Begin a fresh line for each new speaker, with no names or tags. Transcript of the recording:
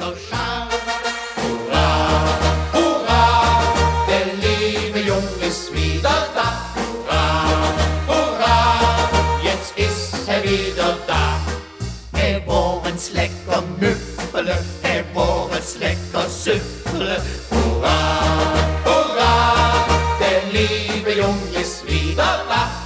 so scharf. Hurra, hurra, der liebe Jung ist wieder da. Hurra, hurra, jetzt ist er wieder da. Er woren's lecker Müffele, er woren's lecker Süffele. Hurra, hurra, der liebe Jung ist wieder da.